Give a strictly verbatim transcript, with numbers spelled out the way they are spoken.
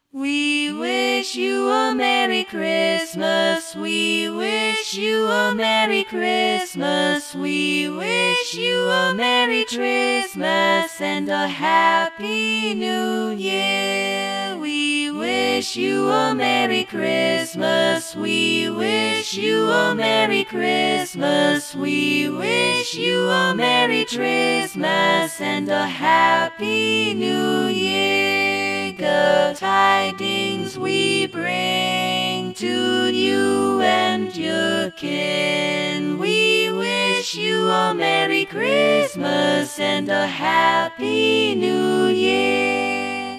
We wish you a Merry Christmas. We wish you a Merry Christmas. We wish you a Merry Christmas and a Happy New Year. We wish you a Merry Christmas. We wish you a Merry Christmas. We wish you a Merry Christmas and a Happy New Year. Good tidings we bring to you and your kin. We wish you a Merry Christmas and a Happy New Year.